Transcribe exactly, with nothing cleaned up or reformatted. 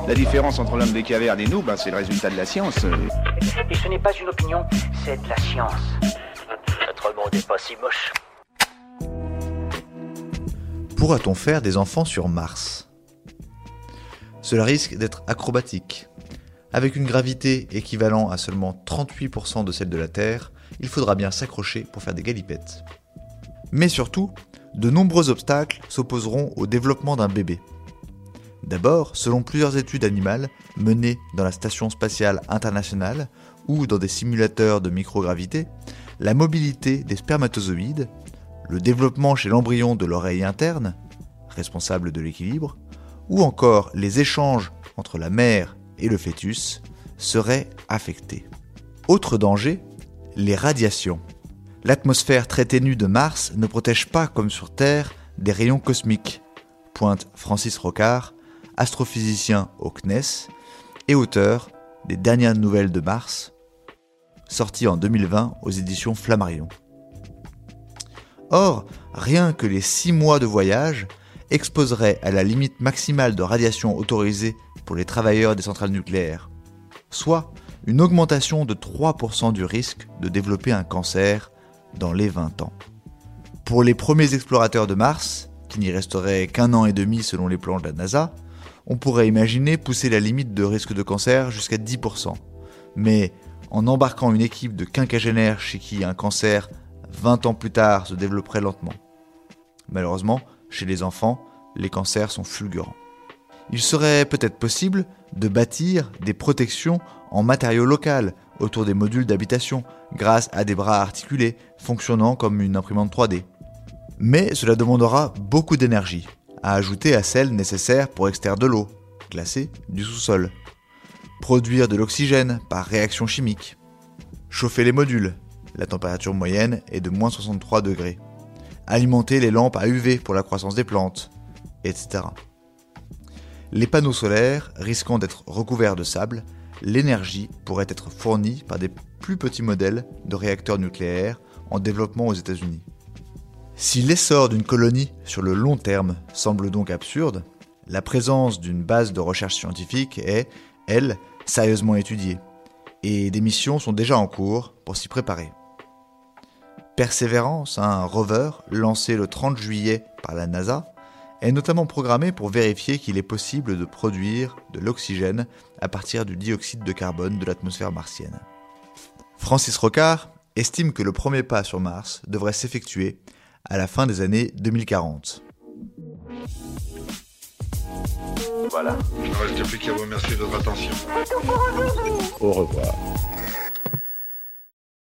La différence entre l'homme des cavernes et nous, ben, c'est le résultat de la science. Et ce n'est pas une opinion, c'est de la science. Notre monde n'est pas si moche. Pourra-t-on faire des enfants sur Mars ? Cela risque d'être acrobatique. Avec une gravité équivalent à seulement trente-huit pour cent de celle de la Terre, il faudra bien s'accrocher pour faire des galipettes. Mais surtout, de nombreux obstacles s'opposeront au développement d'un bébé. D'abord, selon plusieurs études animales menées dans la Station spatiale internationale ou dans des simulateurs de microgravité, la mobilité des spermatozoïdes, le développement chez l'embryon de l'oreille interne, responsable de l'équilibre, ou encore les échanges entre la mère et le fœtus seraient affectés. Autre danger, les radiations. L'atmosphère très ténue de Mars ne protège pas comme sur Terre des rayons cosmiques, pointe Francis Rocard, astrophysicien au C N E S et auteur des Dernières nouvelles de Mars, sorti en deux mille vingt aux éditions Flammarion. Or, rien que les six mois de voyage exposeraient à la limite maximale de radiation autorisée pour les travailleurs des centrales nucléaires, soit une augmentation de trois pour cent du risque de développer un cancer dans les vingt ans. Pour les premiers explorateurs de Mars, qui n'y resteraient qu'un an et demi selon les plans de la NASA, on pourrait imaginer pousser la limite de risque de cancer jusqu'à dix pour cent. Mais en embarquant une équipe de quinquagénaires chez qui un cancer vingt ans plus tard se développerait lentement. Malheureusement, chez les enfants, les cancers sont fulgurants. Il serait peut-être possible de bâtir des protections en matériaux local autour des modules d'habitation grâce à des bras articulés fonctionnant comme une imprimante trois D. Mais cela demandera beaucoup d'énergie, à ajouter à celle nécessaire pour extraire de l'eau, glacée, du sous-sol, produire de l'oxygène par réaction chimique, chauffer les modules, la température moyenne est de moins soixante-trois degrés, alimenter les lampes à U V pour la croissance des plantes, et cetera. Les panneaux solaires risquant d'être recouverts de sable, l'énergie pourrait être fournie par des plus petits modèles de réacteurs nucléaires en développement aux États-Unis. Si l'essor d'une colonie sur le long terme semble donc absurde, la présence d'une base de recherche scientifique est, elle, sérieusement étudiée, et des missions sont déjà en cours pour s'y préparer. Persévérance, un rover lancé le trente juillet par la NASA, est notamment programmé pour vérifier qu'il est possible de produire de l'oxygène à partir du dioxyde de carbone de l'atmosphère martienne. Francis Rocard estime que le premier pas sur Mars devrait s'effectuer à la fin des années deux mille quarante. Voilà. Il ne reste plus qu'à vous remercier de votre attention. Au revoir.